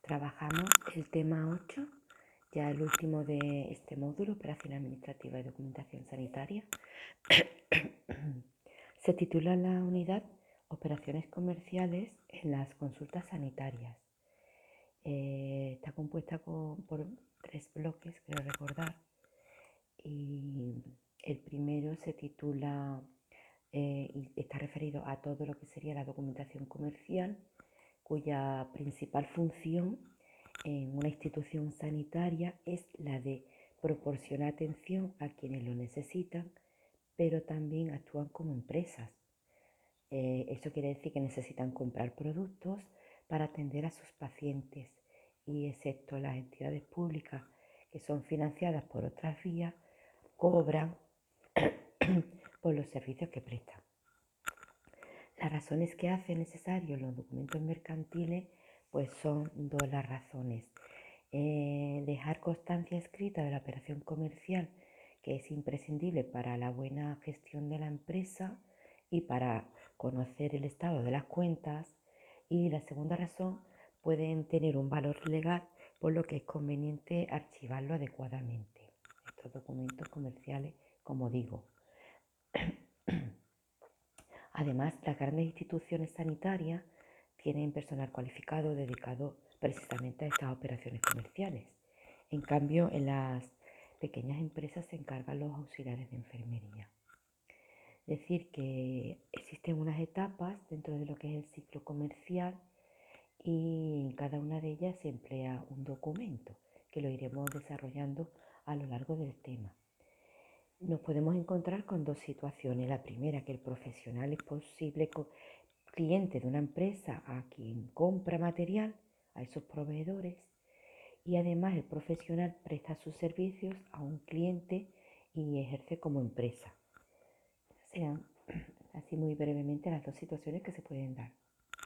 Trabajamos el tema 8, ya el último de este módulo, operación administrativa y documentación sanitaria. Se titula la unidad Operaciones comerciales en las consultas sanitarias. Está compuesta por 3 bloques, creo recordar. Y el primero se titula y está referido a todo lo que sería la documentación comercial, cuya principal función en una institución sanitaria es la de proporcionar atención a quienes lo necesitan, pero también actúan como empresas. Eso quiere decir que necesitan comprar productos para atender a sus pacientes y, excepto las entidades públicas que son financiadas por otras vías, cobran por los servicios que prestan. Las razones que hacen necesarios los documentos mercantiles pues son 2 las razones. Dejar constancia escrita de la operación comercial, que es imprescindible para la buena gestión de la empresa y para conocer el estado de las cuentas. Y la segunda razón, pueden tener un valor legal, por lo que es conveniente archivarlo adecuadamente. Estos documentos comerciales, como digo. Además, las grandes instituciones sanitarias tienen personal cualificado dedicado precisamente a estas operaciones comerciales. En cambio, en las pequeñas empresas se encargan los auxiliares de enfermería. Es decir, que existen unas etapas dentro de lo que es el ciclo comercial y en cada una de ellas se emplea un documento, que lo iremos desarrollando a lo largo del tema. Nos podemos encontrar con 2 situaciones. La primera, que el profesional es posible cliente de una empresa a quien compra material, a esos proveedores, y además el profesional presta sus servicios a un cliente y ejerce como empresa. Serán así muy brevemente las 2 situaciones que se pueden dar.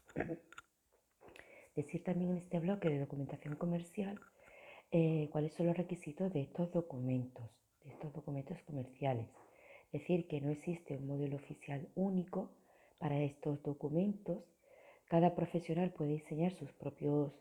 Decir también en este bloque de documentación comercial cuáles son los requisitos de estos documentos comerciales. Es decir, que no existe un modelo oficial único para estos documentos. Cada profesional puede diseñar sus propios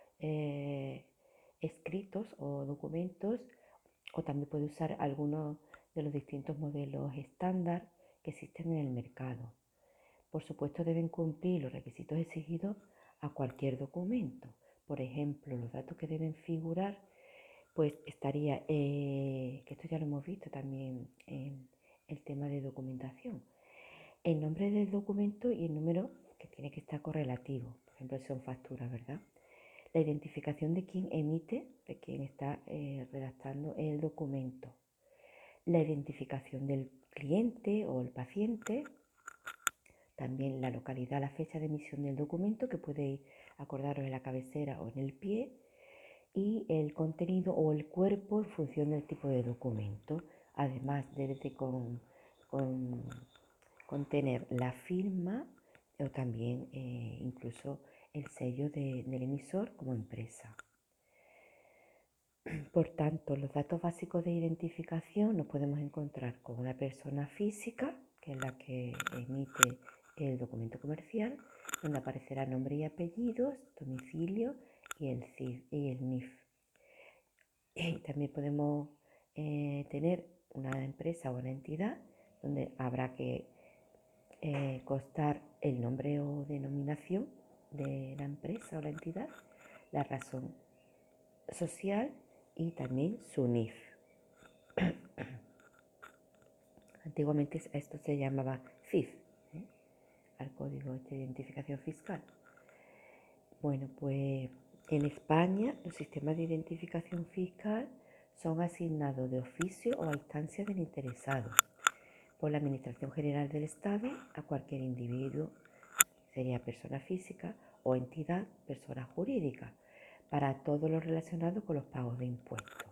escritos o documentos, o también puede usar algunos de los distintos modelos estándar que existen en el mercado. Por supuesto, deben cumplir los requisitos exigidos a cualquier documento. Por ejemplo, los datos que deben figurar, pues estaría, que esto ya lo hemos visto también en el tema de documentación, el nombre del documento y el número que tiene que estar correlativo. Por ejemplo, si son facturas, ¿verdad? La identificación de quien emite, de quien está redactando el documento. La identificación del cliente o el paciente. También la localidad, la fecha de emisión del documento, que podéis acordaros en la cabecera o en el pie. Y el contenido o el cuerpo en función del tipo de documento. Además, debe de contener la firma o también incluso el sello del emisor como empresa. Por tanto, los datos básicos de identificación nos podemos encontrar con una persona física, que es la que emite el documento comercial, donde aparecerá nombre y apellidos, domicilio y el CIF y el NIF. Y también podemos tener una empresa o una entidad donde habrá que constar el nombre o denominación de la empresa o la entidad, la razón social y también su NIF. Antiguamente esto se llamaba CIF, al código de identificación fiscal. Bueno, pues en España los sistemas de identificación fiscal son asignados de oficio o a instancia del interesado por la Administración General del Estado a cualquier individuo, sería persona física, o entidad, persona jurídica, para todo lo relacionado con los pagos de impuestos.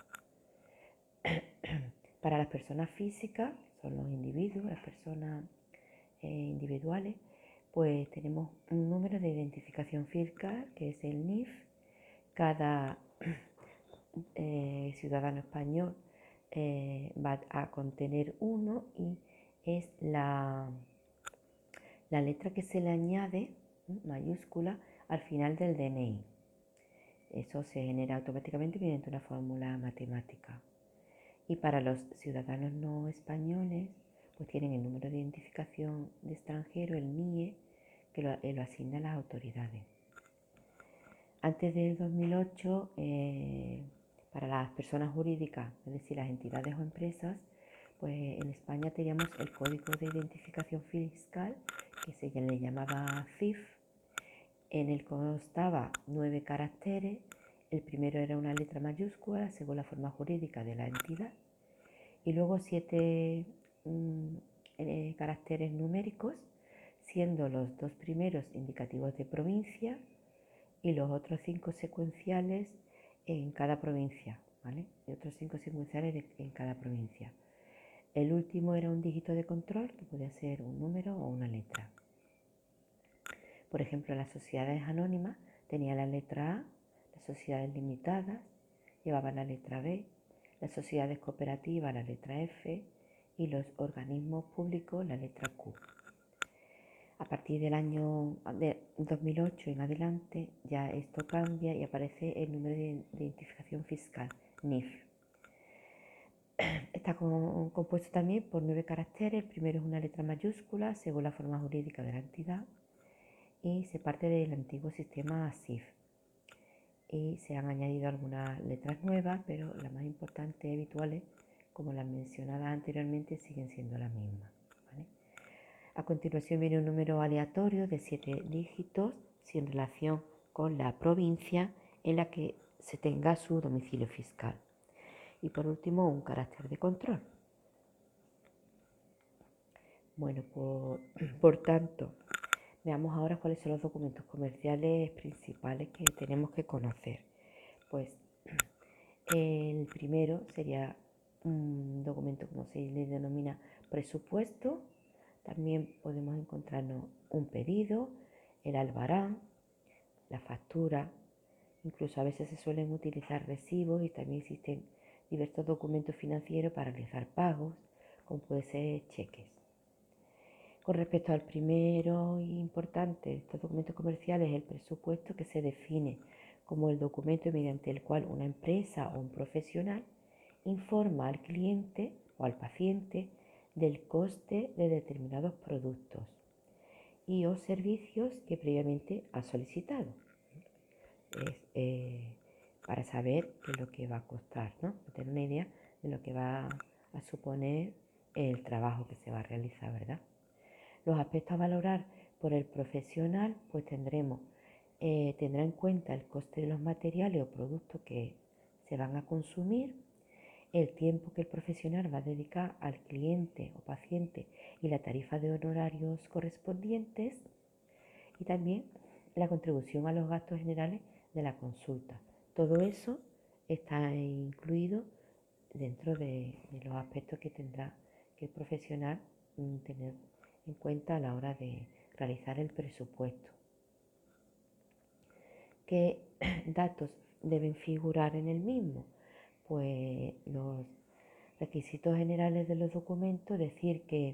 Para las personas físicas, son los individuos, las personas individuales, pues tenemos un número de identificación fiscal que es el NIF. Cada ciudadano español va a contener uno y es la letra que se le añade, mayúscula, al final del DNI. Eso se genera automáticamente mediante una fórmula matemática. Y para los ciudadanos no españoles, pues tienen el número de identificación de extranjero, el NIE, que lo asignan las autoridades. Antes del 2008, para las personas jurídicas, es decir, las entidades o empresas, pues en España teníamos el Código de Identificación Fiscal, que se le llamaba CIF. En él constaba 9 caracteres. El primero era una letra mayúscula, según la forma jurídica de la entidad, y luego 7 caracteres numéricos, siendo los 2 primeros indicativos de provincia y los otros 5 secuenciales en cada provincia, ¿vale? Y otros 5 secuenciales en cada provincia. El último era un dígito de control, que podía ser un número o una letra. Por ejemplo, las sociedades anónimas tenían la letra A, las sociedades limitadas llevaban la letra B, las sociedades cooperativas la letra F y los organismos públicos la letra Q. A partir del año 2008 en adelante ya esto cambia y aparece el número de identificación fiscal, NIF. Está compuesto también por 9 caracteres. El primero es una letra mayúscula según la forma jurídica de la entidad y se parte del antiguo sistema SIF. Y se han añadido algunas letras nuevas, pero las más importantes y habituales, como las mencionadas anteriormente, siguen siendo las mismas, ¿vale? A continuación viene un número aleatorio de 7 dígitos sin relación con la provincia en la que se tenga su domicilio fiscal. Y por último, un carácter de control. Bueno, por tanto, veamos ahora cuáles son los documentos comerciales principales que tenemos que conocer. Pues el primero sería un documento, como se le denomina, presupuesto. También podemos encontrarnos un pedido, el albarán, la factura. Incluso a veces se suelen utilizar recibos y también existen diversos documentos financieros para realizar pagos, como puede ser cheques. Con respecto al primero importante de estos documentos comerciales, el presupuesto, que se define como el documento mediante el cual una empresa o un profesional informa al cliente o al paciente del coste de determinados productos y o servicios que previamente ha solicitado. Para saber qué es lo que va a costar, ¿no? Tener una idea de lo que va a suponer el trabajo que se va a realizar, ¿verdad? Los aspectos a valorar por el profesional, pues tendrá en cuenta el coste de los materiales o productos que se van a consumir, el tiempo que el profesional va a dedicar al cliente o paciente y la tarifa de honorarios correspondientes, y también la contribución a los gastos generales de la consulta. Todo eso está incluido dentro de los aspectos que tendrá que el profesional tener en cuenta a la hora de realizar el presupuesto. ¿Qué datos deben figurar en el mismo? Pues los requisitos generales de los documentos, decir que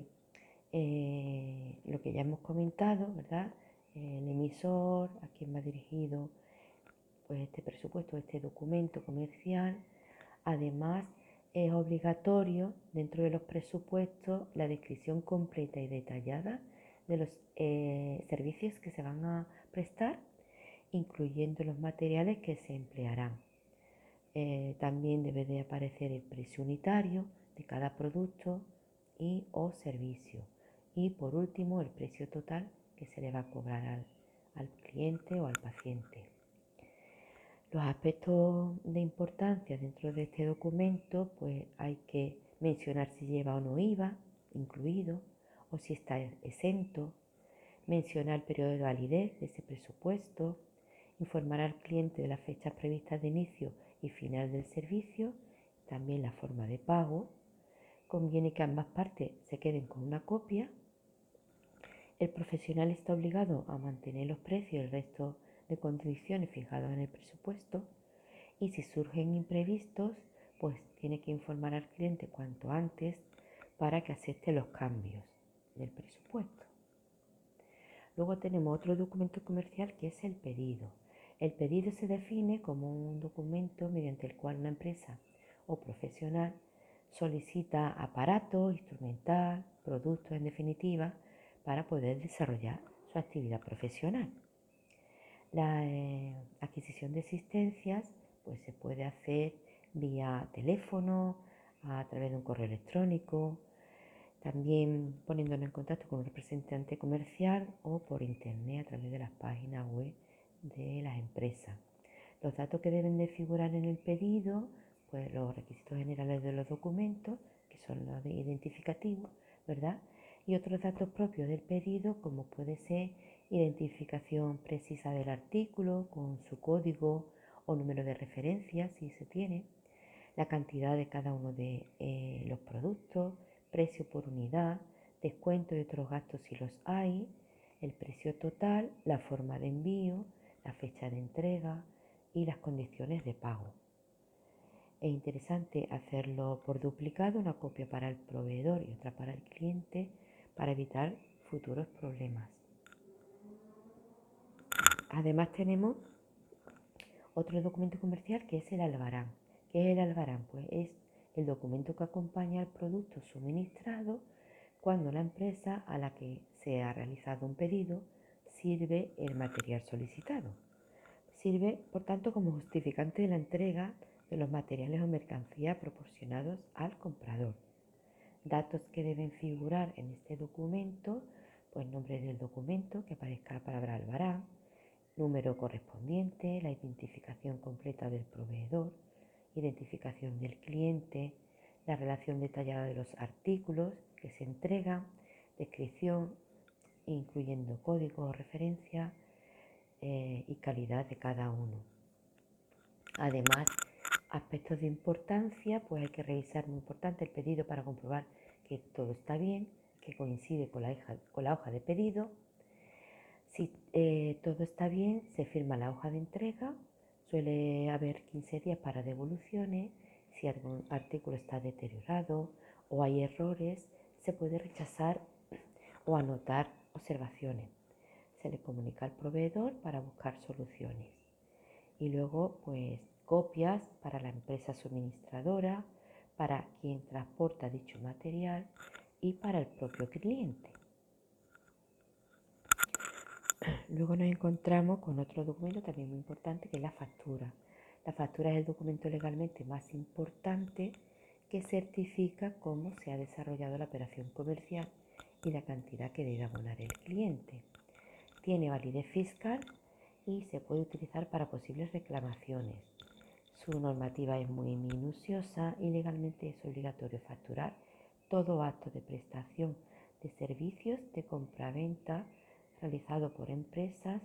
lo que ya hemos comentado, ¿verdad? El emisor, a quién va dirigido pues este presupuesto, este documento comercial. Además, es obligatorio dentro de los presupuestos la descripción completa y detallada de los servicios que se van a prestar, incluyendo los materiales que se emplearán. También debe de aparecer el precio unitario de cada producto y o servicio. Y por último, el precio total que se le va a cobrar al cliente o al paciente. Los aspectos de importancia dentro de este documento, pues hay que mencionar si lleva o no IVA incluido o si está exento, mencionar el periodo de validez de ese presupuesto, informar al cliente de las fechas previstas de inicio y final del servicio, también la forma de pago. Conviene que ambas partes se queden con una copia. El profesional está obligado a mantener los precios y el resto de condiciones fijadas en el presupuesto, y si surgen imprevistos, pues tiene que informar al cliente cuanto antes para que acepte los cambios del presupuesto. Luego tenemos otro documento comercial que es el pedido. El pedido se define como un documento mediante el cual una empresa o profesional solicita aparato, instrumental, productos en definitiva, para poder desarrollar su actividad profesional. La adquisición de existencias pues, se puede hacer vía teléfono, a través de un correo electrónico, también poniéndonos en contacto con un representante comercial o por internet a través de las páginas web de las empresas. Los datos que deben de figurar en el pedido, pues los requisitos generales de los documentos, que son los identificativos, ¿verdad? Y otros datos propios del pedido, como puede ser identificación precisa del artículo con su código o número de referencia, si se tiene, la cantidad de cada uno de los productos, precio por unidad, descuento y otros gastos si los hay, el precio total, la forma de envío, la fecha de entrega y las condiciones de pago. Es interesante hacerlo por duplicado, una copia para el proveedor y otra para el cliente, para evitar futuros problemas. Además tenemos otro documento comercial que es el albarán. ¿Qué es el albarán? Pues es el documento que acompaña al producto suministrado cuando la empresa a la que se ha realizado un pedido sirve el material solicitado. Sirve, por tanto, como justificante de la entrega de los materiales o mercancías proporcionados al comprador. Datos que deben figurar en este documento, pues nombre del documento, que aparezca la palabra albarán, número correspondiente, la identificación completa del proveedor, identificación del cliente, la relación detallada de los artículos que se entregan, descripción, incluyendo código o referencia y calidad de cada uno. Además, aspectos de importancia, pues hay que revisar, muy importante, el pedido para comprobar que todo está bien, que coincide con la hoja de pedido. Si todo está bien, se firma la hoja de entrega, suele haber 15 días para devoluciones. Si algún artículo está deteriorado o hay errores, se puede rechazar o anotar observaciones. Se le comunica al proveedor para buscar soluciones. Y luego, pues, copias para la empresa suministradora, para quien transporta dicho material y para el propio cliente. Luego nos encontramos con otro documento también muy importante, que es la factura. La factura es el documento legalmente más importante que certifica cómo se ha desarrollado la operación comercial y la cantidad que debe abonar el cliente. Tiene validez fiscal y se puede utilizar para posibles reclamaciones. Su normativa es muy minuciosa y legalmente es obligatorio facturar todo acto de prestación de servicios de compraventa realizado por empresas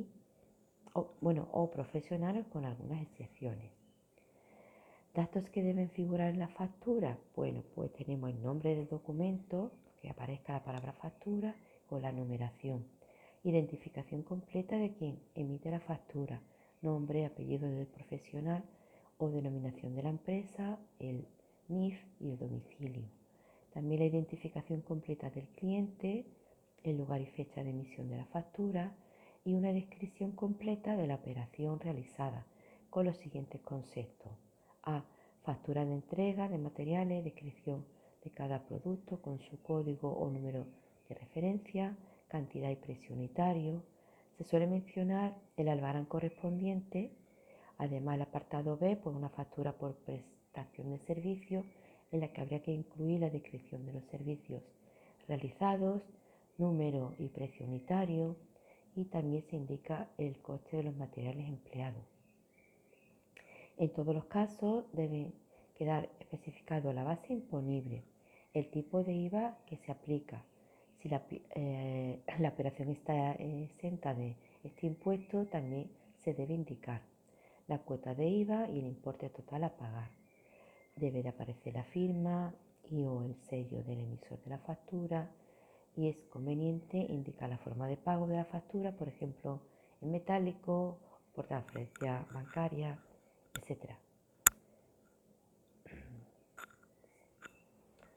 o profesionales, con algunas excepciones. Datos que deben figurar en la factura. Bueno, pues tenemos el nombre del documento, que aparezca la palabra factura con la numeración. Identificación completa de quien emite la factura, nombre, apellido del profesional o denominación de la empresa, el NIF y el domicilio. También la identificación completa del cliente, el lugar y fecha de emisión de la factura y una descripción completa de la operación realizada con los siguientes conceptos. A. Factura de entrega de materiales, descripción de cada producto con su código o número de referencia, cantidad y precio unitario. Se suele mencionar el albarán correspondiente. Además, el apartado B, pues una factura por prestación de servicio, en la que habría que incluir la descripción de los servicios realizados, número y precio unitario, y también se indica el coste de los materiales empleados. En todos los casos debe quedar especificado la base imponible, el tipo de IVA que se aplica, si la operación está exenta de este impuesto, también se debe indicar la cuota de IVA y el importe total a pagar. Debe de aparecer la firma y o el sello del emisor de la factura, y es conveniente indicar la forma de pago de la factura, por ejemplo, en metálico, por transferencia bancaria, etc.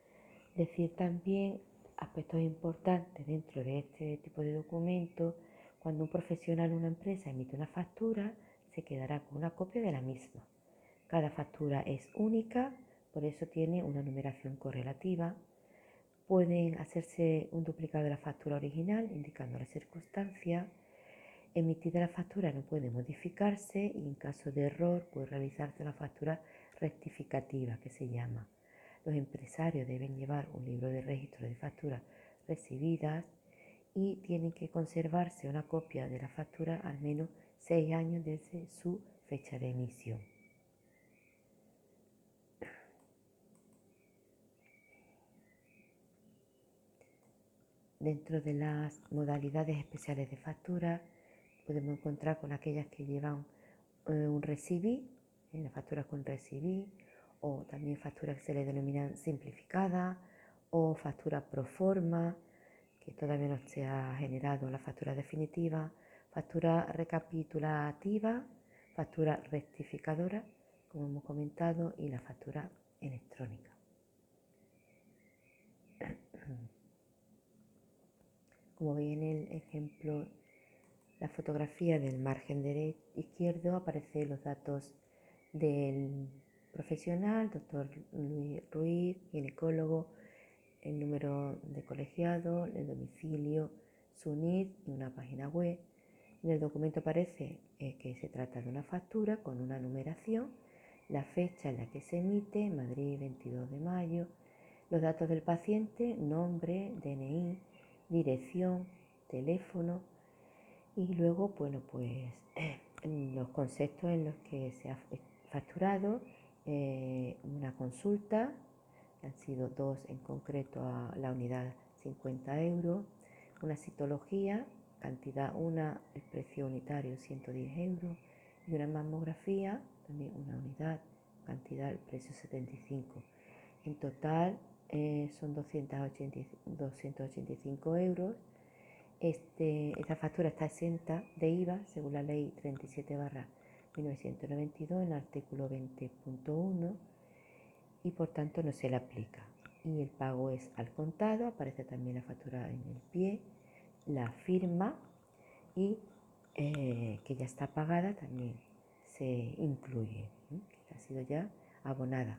Decir también aspectos importantes dentro de este tipo de documentos, Cuando un profesional o una empresa emite una factura, se quedará con una copia de la misma. Cada factura es única, por eso tiene una numeración correlativa. Pueden hacerse un duplicado de la factura original, indicando las circunstancias. Emitida la factura no puede modificarse y en caso de error puede realizarse una factura rectificativa, que se llama. Los empresarios deben llevar un libro de registro de facturas recibidas y tienen que conservarse una copia de la factura al menos 6 años desde su fecha de emisión. Dentro de las modalidades especiales de factura podemos encontrar con aquellas que llevan un recibí, la factura con recibí, o también facturas que se le denominan simplificadas, o factura pro forma, que todavía no se ha generado la factura definitiva, factura recapitulativa, factura rectificadora, como hemos comentado, y la factura electrónica. Como veis en el ejemplo, la fotografía del margen izquierdo aparecen los datos del profesional, doctor Luis Ruiz, ginecólogo, el número de colegiado, el domicilio, su NID y una página web. En el documento aparece que se trata de una factura con una numeración, la fecha en la que se emite, Madrid 22 de mayo, los datos del paciente, nombre, DNI, dirección, teléfono y luego, bueno, pues los conceptos en los que se ha facturado, una consulta, han sido 2 en concreto a la unidad 50 euros, una citología, cantidad 1, el precio unitario 110 euros, y una mamografía, también una unidad, cantidad, el precio 75. En total son 285 euros. Esta factura está exenta de IVA según la ley 37/1992 en el artículo 20.1 y por tanto no se le aplica. Y el pago es al contado, aparece también la factura en el pie, la firma y que ya está pagada también se incluye, que ha sido ya abonada.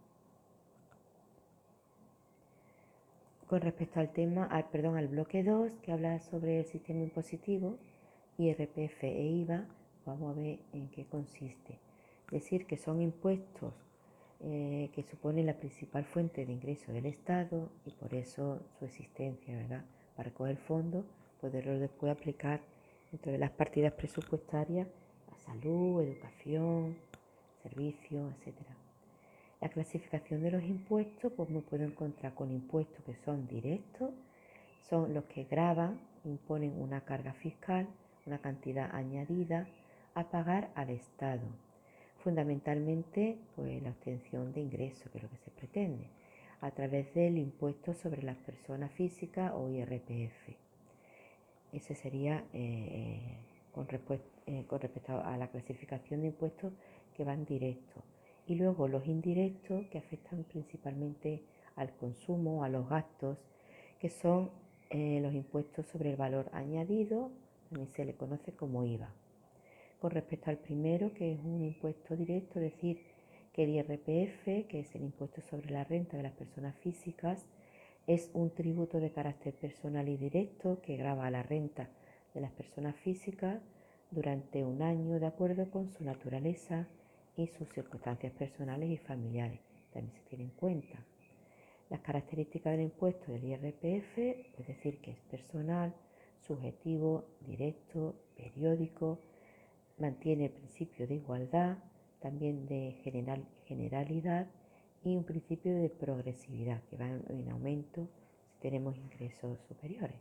Con respecto al al bloque 2, que habla sobre el sistema impositivo, IRPF e IVA, vamos a ver en qué consiste. Es decir, que son impuestos que suponen la principal fuente de ingreso del Estado y por eso su existencia, ¿verdad? Para coger fondos, poderlo después aplicar dentro de las partidas presupuestarias a salud, educación, servicios, etcétera. La clasificación de los impuestos, pues me puedo encontrar con impuestos que son directos, son los que gravan, imponen una carga fiscal, una cantidad añadida a pagar al Estado. Fundamentalmente, pues la obtención de ingresos, que es lo que se pretende, a través del impuesto sobre las personas físicas o IRPF. Ese sería con respecto a la clasificación de impuestos que van directos. Y luego los indirectos, que afectan principalmente al consumo, a los gastos, que son los impuestos sobre el valor añadido, también se le conoce como IVA. Con respecto al primero, que es un impuesto directo, es decir, que el IRPF, que es el impuesto sobre la renta de las personas físicas, es un tributo de carácter personal y directo que grava la renta de las personas físicas durante un año de acuerdo con su naturaleza y sus circunstancias personales y familiares. También se tiene en cuenta. Las características del impuesto del IRPF, es decir, que es personal, subjetivo, directo, periódico, mantiene el principio de igualdad, también de generalidad y un principio de progresividad que va en aumento si tenemos ingresos superiores.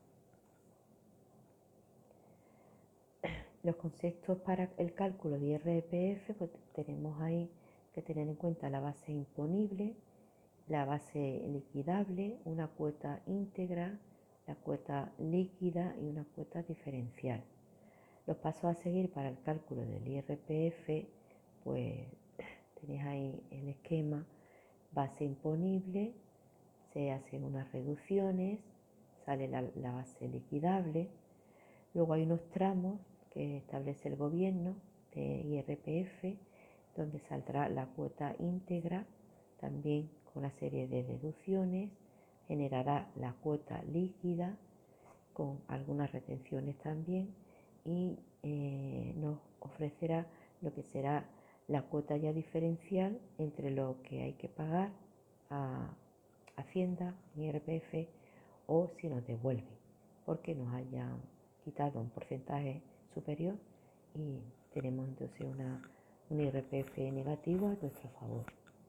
Los conceptos para el cálculo de IRPF, pues tenemos ahí que tener en cuenta la base imponible, la base liquidable, una cuota íntegra, la cuota líquida y una cuota diferencial. Los pasos a seguir para el cálculo del IRPF, pues tenéis ahí el esquema, base imponible, se hacen unas reducciones, sale la base liquidable, Luego hay unos tramos que establece el gobierno de IRPF, donde saldrá la cuota íntegra, también con una serie de deducciones, generará la cuota líquida con algunas retenciones también y nos ofrecerá lo que será la cuota ya diferencial entre lo que hay que pagar a Hacienda, IRPF, o si nos devuelven porque nos hayan quitado un porcentaje superior y tenemos entonces un IRPF negativo a nuestro favor.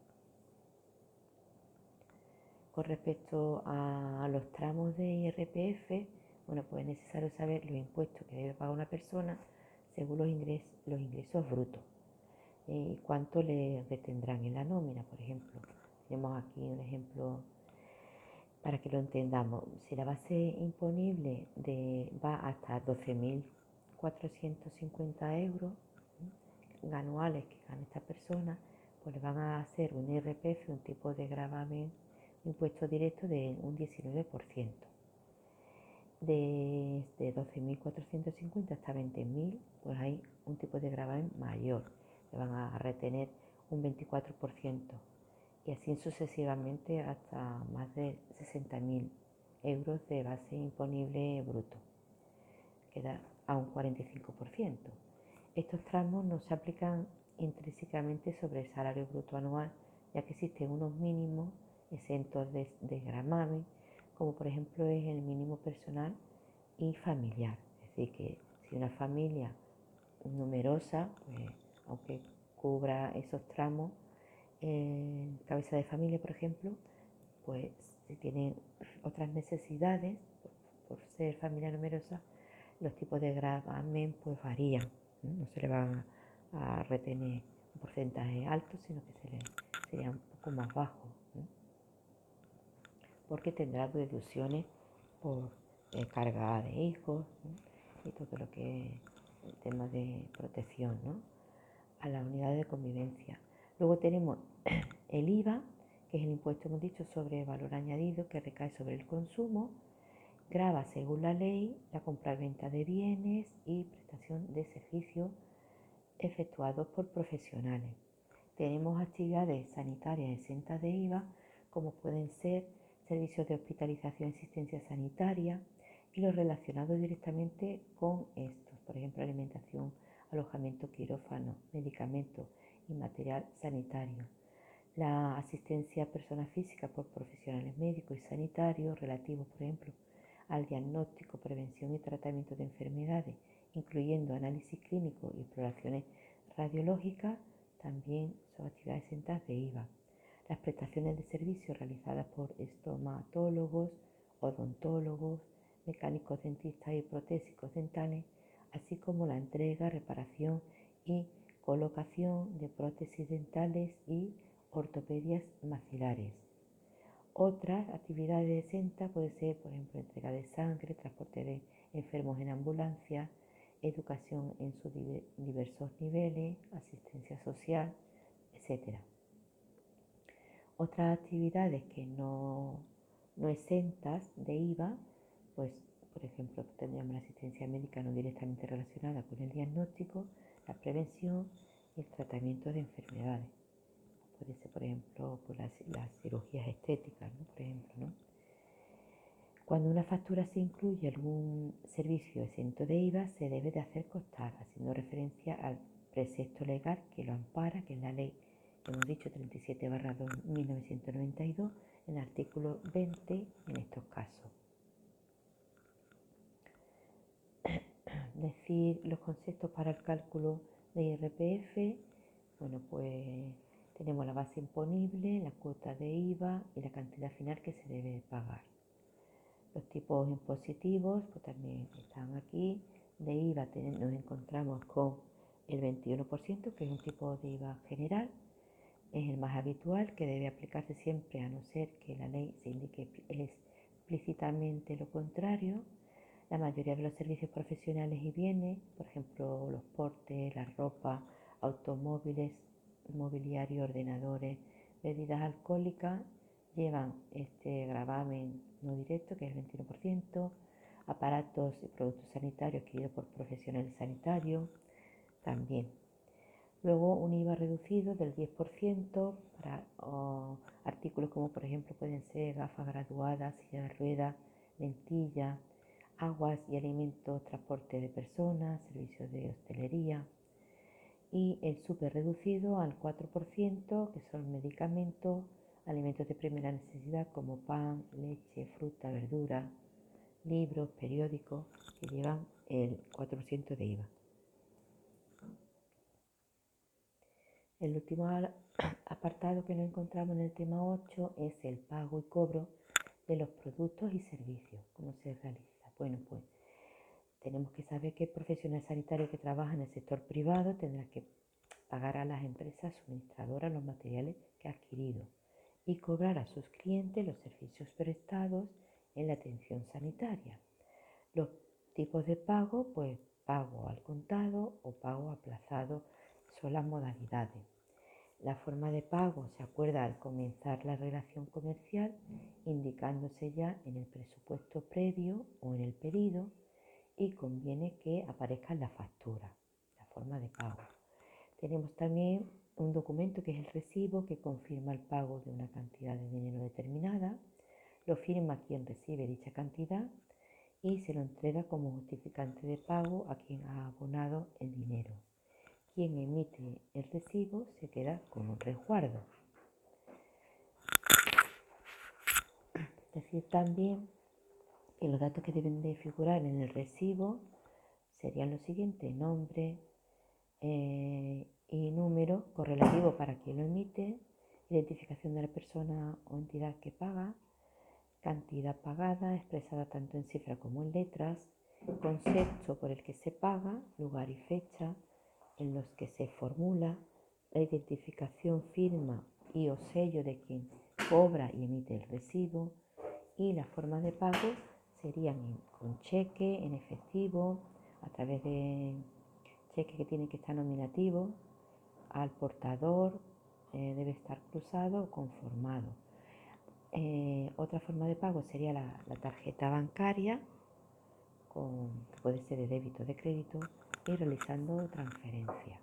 Con respecto a los tramos de IRPF, bueno, pues es necesario saber los impuestos que debe pagar una persona según los ingresos brutos y cuánto le retendrán en la nómina, por ejemplo. Tenemos aquí un ejemplo para que lo entendamos. Si la base imponible va hasta 12.450 euros anuales que gana esta persona, pues le van a hacer un IRPF, un tipo de gravamen, impuesto directo de un 19%. Desde 12.450 hasta 20.000, pues hay un tipo de gravamen mayor. Le van a retener un 24%. Y así sucesivamente hasta más de 60.000 euros de base imponible bruto. Queda a un 45%. Estos tramos no se aplican intrínsecamente sobre el salario bruto anual, ya que existen unos mínimos exentos de gravamen, como por ejemplo es el mínimo personal y familiar. Es decir, que si una familia numerosa, pues aunque cubra esos tramos, cabeza de familia, por ejemplo, pues si tienen otras necesidades, por ser familia numerosa, los tipos de gravamen pues varían. No se le van a retener un porcentaje alto, sino que sería un poco más bajo, porque tendrá deducciones por carga de hijos, y todo lo que es el tema de protección, a las unidades de convivencia. Luego tenemos el IVA, que es el impuesto, hemos dicho, sobre valor añadido que recae sobre el consumo, grava según la ley la compra-venta de bienes y prestación de servicios efectuados por profesionales. Tenemos actividades sanitarias exentas de IVA, como pueden ser servicios de hospitalización y asistencia sanitaria y los relacionados directamente con estos, por ejemplo, alimentación, alojamiento, quirófano, medicamentos y material sanitario. La asistencia a personas físicas por profesionales médicos y sanitarios relativos, por ejemplo, al diagnóstico, prevención y tratamiento de enfermedades, incluyendo análisis clínicos y exploraciones radiológicas, también son actividades exentas de IVA. Las prestaciones de servicios realizadas por estomatólogos, odontólogos, mecánicos dentistas y protésicos dentales, así como la entrega, reparación y colocación de prótesis dentales y ortopedias maxilares. Otras actividades exentas puede ser, por ejemplo, entrega de sangre, transporte de enfermos en ambulancia, educación en sus diversos niveles, asistencia social, etc. Otras actividades que no exentas de IVA, pues por ejemplo tendríamos la asistencia médica no directamente relacionada con el diagnóstico, la prevención y el tratamiento de enfermedades. Puede ser, por ejemplo, por las cirugías estéticas, por ejemplo, Cuando una factura se incluye algún servicio exento de IVA, se debe de hacer constar, haciendo referencia al precepto legal que lo ampara, que es la ley, hemos dicho, 37/1992, en el artículo 20 en estos casos. Decir los conceptos para el cálculo de IRPF, bueno, pues tenemos la base imponible, la cuota de IVA y la cantidad final que se debe pagar. Los tipos impositivos pues también están aquí. De IVA nos encontramos con el 21%, que es un tipo de IVA general. Es el más habitual, que debe aplicarse siempre a no ser que la ley se indique explícitamente lo contrario. La mayoría de los servicios profesionales y bienes, por ejemplo, los portes, la ropa, automóviles, mobiliario, ordenadores, bebidas alcohólicas, llevan este gravamen no directo, que es el 21%, aparatos y productos sanitarios adquiridos por profesionales sanitarios, también. Luego un IVA reducido del 10% para artículos como por ejemplo pueden ser gafas graduadas, silla de ruedas, lentillas, aguas y alimentos, transporte de personas, servicios de hostelería. Y el súper reducido al 4%, que son medicamentos, alimentos de primera necesidad como pan, leche, fruta, verdura, libros, periódicos, que llevan el 4% de IVA. El último apartado que nos encontramos en el tema 8 es el pago y cobro de los productos y servicios. ¿Cómo se realiza? Bueno, pues tenemos que saber que el profesional sanitario que trabaja en el sector privado tendrá que pagar a las empresas suministradoras los materiales que ha adquirido y cobrar a sus clientes los servicios prestados en la atención sanitaria. Los tipos de pago, pues pago al contado o pago aplazado son las modalidades. La forma de pago se acuerda al comenzar la relación comercial, indicándose ya en el presupuesto previo o en el pedido, y conviene que aparezca en la factura, la forma de pago. Tenemos también un documento que es el recibo que confirma el pago de una cantidad de dinero determinada, lo firma quien recibe dicha cantidad y se lo entrega como justificante de pago a quien ha abonado el dinero. Quien emite el recibo se queda con un resguardo. Decir también que los datos que deben de figurar en el recibo serían los siguientes: nombre y número correlativo para quien lo emite, identificación de la persona o entidad que paga, cantidad pagada expresada tanto en cifras como en letras, concepto por el que se paga, lugar y fecha en los que se formula, la identificación, firma y o sello de quien cobra y emite el recibo, y la forma de pago serían con cheque, en efectivo, a través de cheque que tiene que estar nominativo, al portador debe estar cruzado o conformado. Otra forma de pago sería la tarjeta bancaria, que puede ser de débito o de crédito, y realizando transferencia.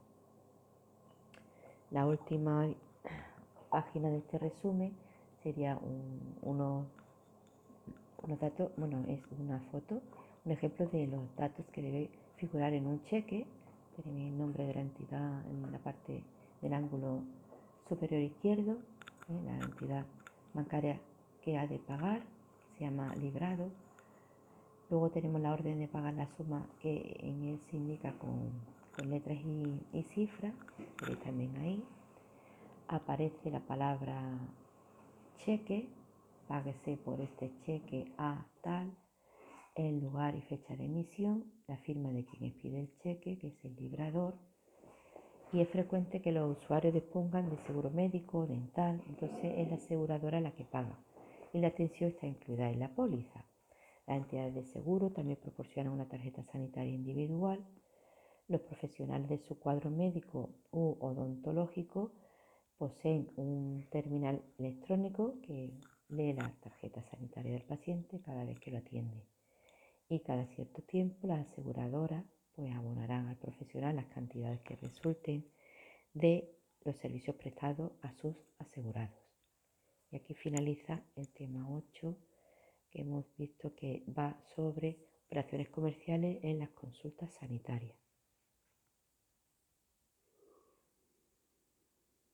La última página de este resumen sería unos datos, es una foto, un ejemplo de los datos que debe figurar en un cheque. Tiene el nombre de la entidad en la parte del ángulo superior izquierdo, la entidad bancaria que ha de pagar, que se llama librado. Luego tenemos la orden de pagar la suma, que en él se indica con letras y cifras, pero también ahí aparece la palabra cheque, páguese por este cheque a tal, el lugar y fecha de emisión, la firma de quien expide el cheque, que es el librador, y es frecuente que los usuarios dispongan de seguro médico, dental, entonces es la aseguradora la que paga y la atención está incluida en la póliza. Las entidades de seguro también proporcionan una tarjeta sanitaria individual. Los profesionales de su cuadro médico u odontológico poseen un terminal electrónico que lee la tarjeta sanitaria del paciente cada vez que lo atiende. Y cada cierto tiempo las aseguradoras abonarán al profesional las cantidades que resulten de los servicios prestados a sus asegurados. Y aquí finaliza el tema 8, que hemos visto que va sobre operaciones comerciales en las consultas sanitarias.